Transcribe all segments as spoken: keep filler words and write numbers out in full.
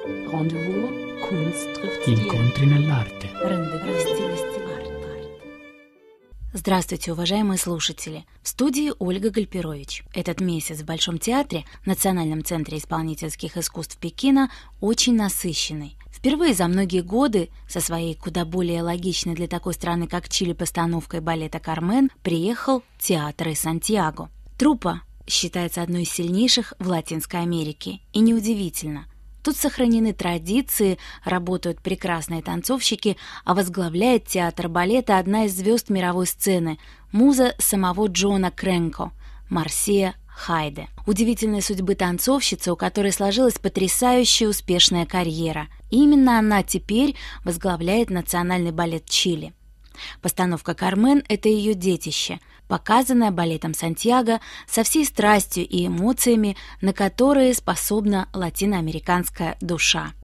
Rendezvous, Kunst trifft Stil. Incontri nell'arte. Здравствуйте, уважаемые слушатели! В студии Ольга Гальперович. Этот месяц в Большом театре, Национальном центре исполнительских искусств Пекина, очень насыщенный. Впервые за многие годы со своей куда более логичной для такой страны, как Чили, постановкой балета «Кармен» приехал театр из Сантьяго. Труппа считается одной из сильнейших в Латинской Америке. И неудивительно. Тут сохранены традиции, работают прекрасные танцовщики, а возглавляет театр балета одна из звезд мировой сцены, муза самого Джона Кренко, Марсия Хайде. Удивительной судьбы танцовщицы, у которой сложилась потрясающая успешная карьера. И именно она теперь возглавляет национальный балет Чили. Постановка «Кармен» — это ее детище, показанное балетом Сантьяго со всей страстью и эмоциями, на которые способна латиноамериканская душа.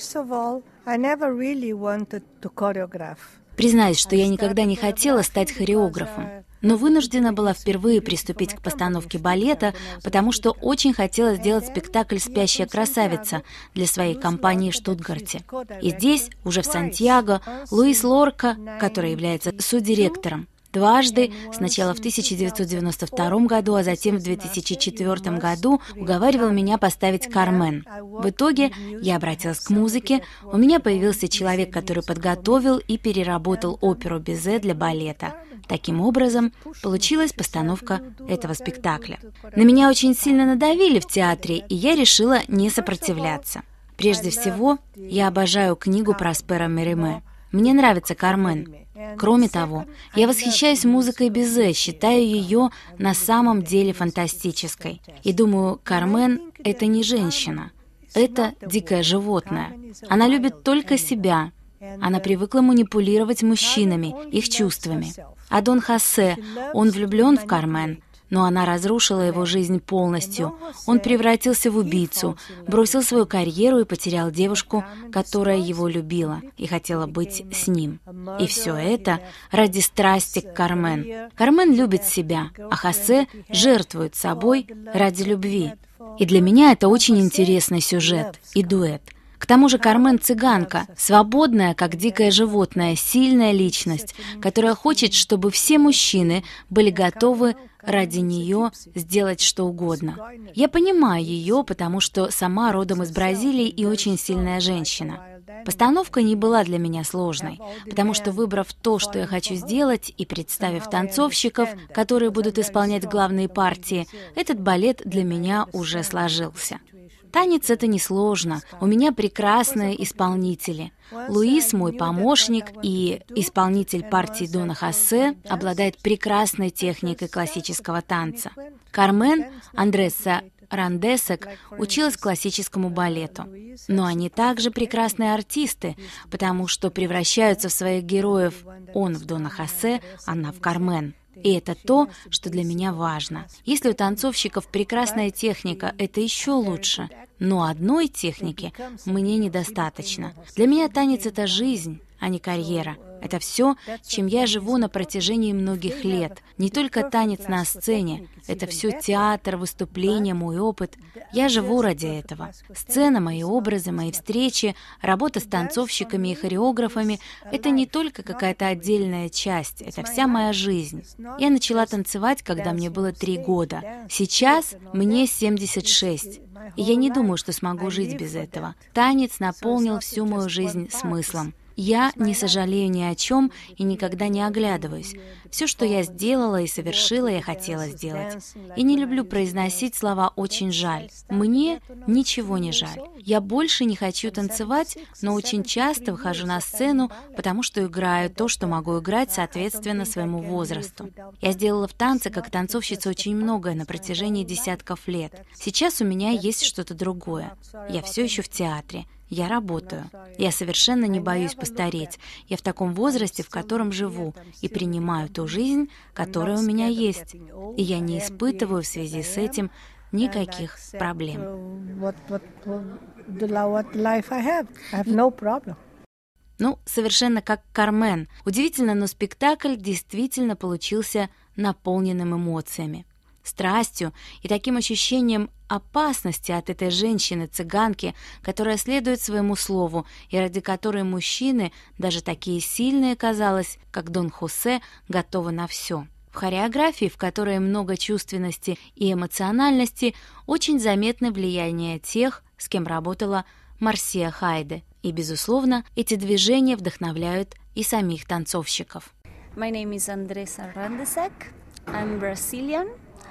Признаюсь, что я никогда не хотела стать хореографом, но вынуждена была впервые приступить к постановке балета, потому что очень хотела сделать спектакль «Спящая красавица» для своей компании в Штутгарте. И здесь, уже в Сантьяго, Луис Лорка, который является суддиректором, дважды, сначала в тысяча девятьсот девяносто втором году, а затем в две тысячи четвёртом году, уговаривал меня поставить «Кармен». В итоге я обратилась к музыке, у меня появился человек, который подготовил и переработал оперу Бизе для балета. Таким образом, получилась постановка этого спектакля. На меня очень сильно надавили в театре, и я решила не сопротивляться. Прежде всего, я обожаю книгу Проспера Мериме. Мне нравится «Кармен». Кроме того, я восхищаюсь музыкой Бизе, считаю ее на самом деле фантастической. И думаю, Кармен — это не женщина, это дикое животное. Она любит только себя. Она привыкла манипулировать мужчинами, их чувствами. А Дон Хосе, он влюблен в Кармен, но она разрушила его жизнь полностью. Он превратился в убийцу, бросил свою карьеру и потерял девушку, которая его любила и хотела быть с ним. И все это ради страсти к Кармен. Кармен любит себя, а Хосе жертвует собой ради любви. И для меня это очень интересный сюжет и дуэт. К тому же Кармен цыганка, свободная, как дикое животное, сильная личность, которая хочет, чтобы все мужчины были готовы ради нее сделать что угодно. Я понимаю ее, потому что сама родом из Бразилии и очень сильная женщина. Постановка не была для меня сложной, потому что, выбрав то, что я хочу сделать, и представив танцовщиков, которые будут исполнять главные партии, этот балет для меня уже сложился. Танец — это несложно. У меня прекрасные исполнители. Луис, мой помощник и исполнитель партии Дона Хосе, обладает прекрасной техникой классического танца. Кармен, Андреса Рандесек, училась классическому балету. Но они также прекрасные артисты, потому что превращаются в своих героев. Он в Дона Хосе, она в Кармен. И это то, что для меня важно. Если у танцовщиков прекрасная техника, это еще лучше. Но одной техники мне недостаточно. Для меня танец — это жизнь, а не карьера. Это все, чем я живу на протяжении многих лет. Не только танец на сцене. Это все театр, выступления, мой опыт. Я живу ради этого. Сцена, мои образы, мои встречи, работа с танцовщиками и хореографами — это не только какая-то отдельная часть. Это вся моя жизнь. Я начала танцевать, когда мне было три года. Сейчас мне семьдесят шесть. И я не думаю, что смогу жить без этого. Танец наполнил всю мою жизнь смыслом. Я не сожалею ни о чем и никогда не оглядываюсь. Все, что я сделала и совершила, я хотела сделать. И не люблю произносить слова «очень жаль». Мне ничего не жаль. Я больше не хочу танцевать, но очень часто выхожу на сцену, потому что играю то, что могу играть соответственно своему возрасту. Я сделала в танце как танцовщица очень многое на протяжении десятков лет. Сейчас у меня есть что-то другое. Я все еще в театре. Я работаю. Я совершенно не боюсь постареть. Я в таком возрасте, в котором живу, и принимаю ту жизнь, которая у меня есть. И я не испытываю в связи с этим никаких проблем. Ну, совершенно как Кармен. Удивительно, но спектакль действительно получился наполненным эмоциями. страстью и таким ощущением опасности от этой женщины-цыганки, которая следует своему слову и ради которой мужчины, даже такие сильные, казалось, как Дон Хосе, готовы на все. В хореографии, в которой много чувственности и эмоциональности, очень заметно влияние тех, с кем работала Марсия Хайде. И, безусловно, эти движения вдохновляют и самих танцовщиков. My name is Andressa Randesek. I'm Brazilian.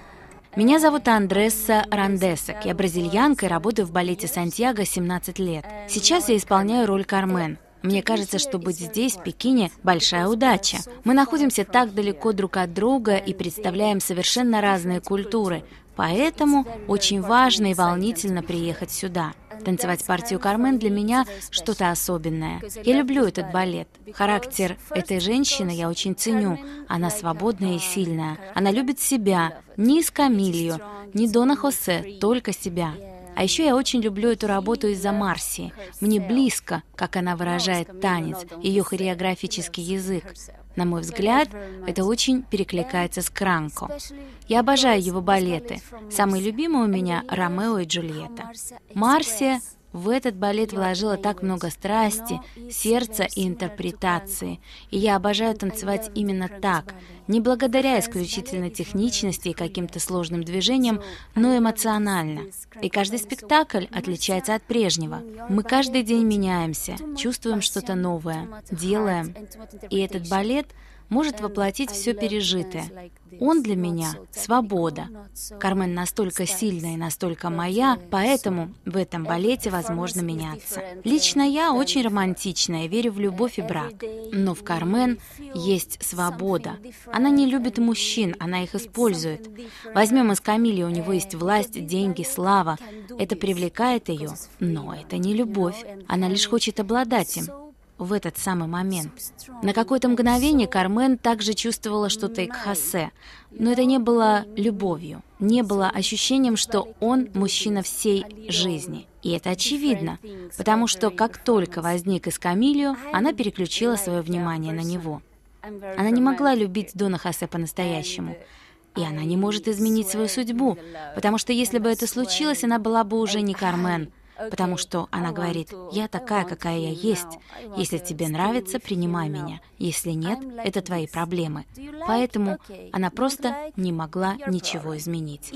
Меня зовут Андресса Рандесек. Я бразильянка и работаю в балете Сантьяго семнадцать лет. Сейчас я исполняю роль Кармен. Мне кажется, что быть здесь, в Пекине, большая удача. Мы находимся так далеко друг от друга и представляем совершенно разные культуры. Поэтому очень важно и волнительно приехать сюда. Танцевать партию Кармен для меня что-то особенное. Я люблю этот балет. Характер этой женщины я очень ценю. Она свободная и сильная. Она любит себя. Ни Эскамилью, ни Дона Хосе, только себя. А еще я очень люблю эту работу из-за Марсии. Мне близко, как она выражает танец, ее хореографический язык. На мой взгляд, это очень перекликается с Кранко. Я обожаю его балеты. Самый любимый у меня — «Ромео и Джульетта». Марсия в этот балет вложила так много страсти, сердца и интерпретации. И я обожаю танцевать именно так, не благодаря исключительно техничности и каким-то сложным движениям, но эмоционально. И каждый спектакль отличается от прежнего. Мы каждый день меняемся, чувствуем что-то новое, делаем. И этот балет может воплотить все пережитое. Он для меня — свобода. Кармен настолько сильная и настолько моя, поэтому в этом балете возможно меняться. Лично я очень романтичная, верю в любовь и брак. Но в Кармен есть свобода. Она не любит мужчин, она их использует. Возьмем Эскамилью, у него есть власть, деньги, слава. Это привлекает ее, но это не любовь. Она лишь хочет обладать им. В этот самый момент. На какое-то мгновение Кармен также чувствовала что-то и к Хосе, но это не было любовью, не было ощущением, что он мужчина всей жизни. И это очевидно, потому что как только возник Эскамилью, она переключила свое внимание на него. Она не могла любить Дона Хосе по-настоящему. И она не может изменить свою судьбу, потому что если бы это случилось, она была бы уже не Кармен. Потому что она говорит: «Я такая, какая я есть. Если тебе нравится, принимай меня. Если нет, это твои проблемы». Поэтому она просто не могла ничего изменить.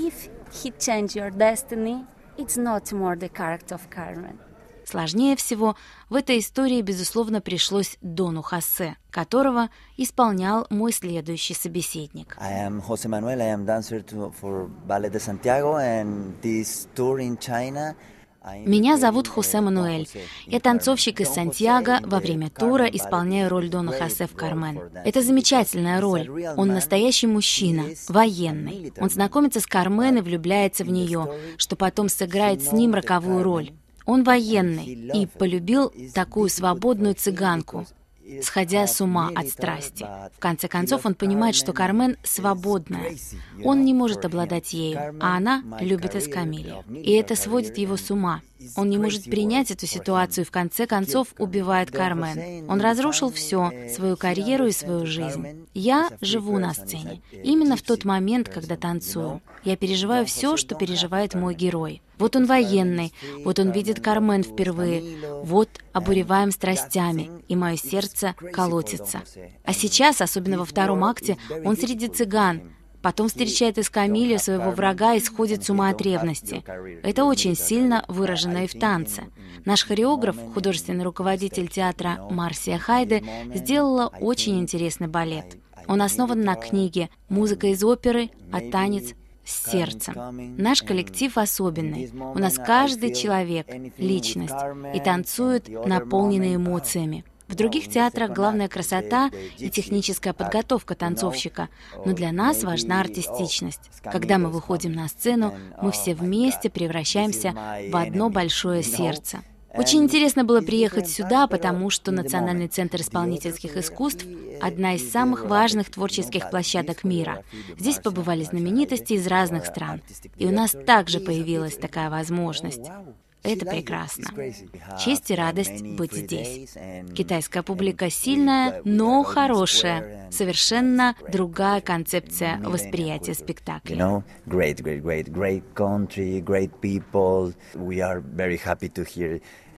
Сложнее всего в этой истории, безусловно, пришлось Дону Хосе, которого исполнял мой следующий собеседник. I am José Manuel. I am dancer to, for Ballet de Santiago, and this tour in China. Меня зовут Хосе Мануэль. Я танцовщик из Сантьяго. Во время тура исполняю роль Дона Хосе в «Кармен». Это замечательная роль. Он настоящий мужчина, военный. Он знакомится с Кармен и влюбляется в нее, что потом сыграет с ним роковую роль. Он военный и полюбил такую свободную цыганку, сходя с ума от страсти. В конце концов, он понимает, что Кармен свободная. Он не может обладать ею, а она любит Эскамилью. И это сводит его с ума. Он не может принять эту ситуацию и в конце концов убивает Кармен. Он разрушил все, свою карьеру и свою жизнь. Я живу на сцене. Именно в тот момент, когда танцую. Я переживаю все, что переживает мой герой. Вот он военный, вот он видит Кармен впервые, вот обуреваем страстями, и мое сердце колотится. А сейчас, особенно во втором акте, он среди цыган, потом встречает Эскамилью, своего врага, и сходит с ума от ревности. Это очень сильно выражено и в танце. Наш хореограф, художественный руководитель театра Марсия Хайде, сделала очень интересный балет. Он основан на книге «Музыка из оперы, а танец с сердцем». Наш коллектив особенный. У нас каждый человек — личность, и танцует, наполненный эмоциями. В других театрах главная красота и техническая подготовка танцовщика, но для нас важна артистичность. Когда мы выходим на сцену, мы все вместе превращаемся в одно большое сердце. Очень интересно было приехать сюда, потому что Национальный центр исполнительских искусств — одна из самых важных творческих площадок мира. Здесь побывали знаменитости из разных стран. И у нас также появилась такая возможность. Это прекрасно. Честь и радость быть здесь. Китайская публика сильная, но хорошая. Совершенно другая концепция восприятия спектакля.